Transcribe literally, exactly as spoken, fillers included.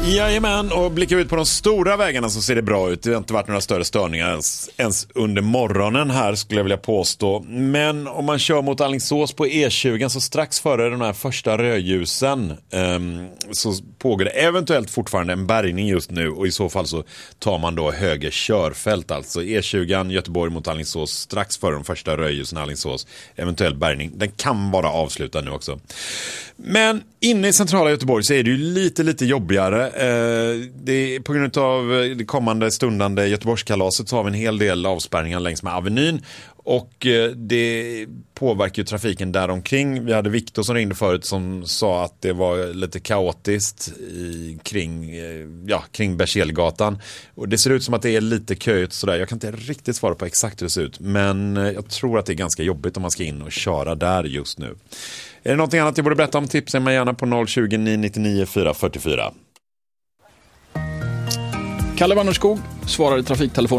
Jajamän, och blickar ut på de stora vägarna så ser det bra ut. Det har inte varit några större störningar ens, ens under morgonen här, skulle jag vilja påstå. Men om man kör mot Alingsås på E tjugo så strax före de här första rödljusen um, så pågår det eventuellt fortfarande en bärgning just nu, och i så fall så tar man då höger körfält, alltså E tjugo Göteborg mot Alingsås strax före de första rödljusen Alingsås, eventuell bärgning. Den kan vara avslutad nu också. Men inne i centrala Göteborg så är det ju lite lite jobbigare. Eh, det, på grund av det kommande stundande Göteborgskalaset så har vi en hel del avspärrningar längs med Avenyn, och eh, det påverkar ju trafiken där omkring. Vi hade Viktor som ringde förut som sa att det var lite kaotiskt i, kring, eh, ja, kring Berzelgatan, och det ser ut som att det är lite köigt sådär. Jag kan inte riktigt svara på exakt hur det ser ut, men eh, jag tror att det är ganska jobbigt om man ska in och köra där just nu. Är det någonting annat jag borde berätta om, tipsa mig gärna på noll tjugo nio nittionio fyra fyrtiofyra. Kalle Wannerskog svarar i trafiktelefon.